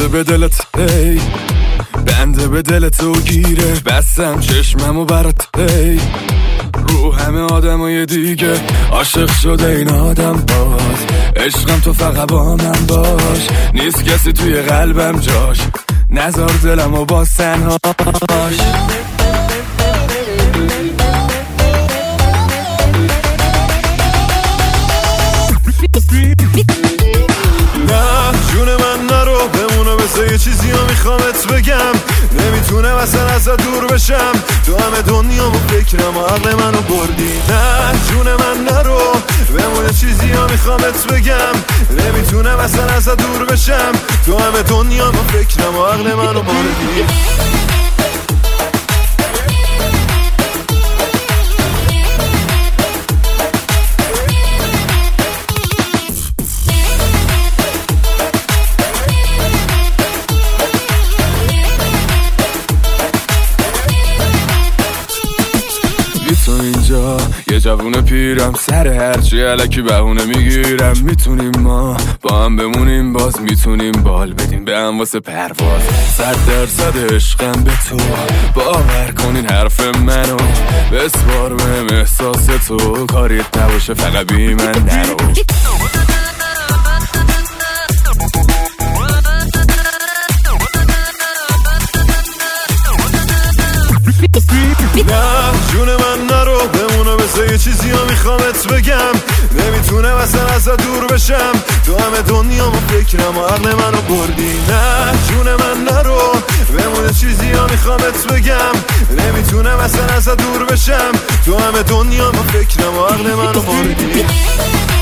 به دلت ای، بنده به دلت و گیره، بستم چشممو برات ای، رو همه آدمای دیگه عاشق شده این آدم باز، عشقم تو فقط با من باش، نیست کسی توی قلبم جاش، نزار دلمو با تنهاش. نه جون من نرو بمونو، بسه یه چیزی رو میخوامت بگم، نمیتونم اصلا ازت دور بشم، تو همه دنیا و فکرم و عقل منو بردی. نه جون من نرو بمونه، چیزی رو میخوامت بگم، نمیتونم اصلا ازت دور بشم، تو همه دنیا و فکرم و عقل منو بردی. تو اینجا یه جوون پیرم، سر هرچی علکی بهونه میگیرم، میتونیم ما با هم بمونیم، باز میتونیم بال بدیم به هم واسه پرواز، 100% عشقم به تو، باور کنین حرف منو، بسپار بهم احساس تو، کاریت نباشه فقط بی من نرو. نه جون من نرو بمونو، بسه یه چیزی رو میخوامت بگم، نمیتونم اصلا ازت دور بشم، تو همه دنیا و فکرم و عقل منو بردی. نه جون من نرو بمونه، چیزی رو میخوامت بگم، نمیتونم اصلا ازت دور بشم، تو همه دنیا و فکرم و عقل منو بردی.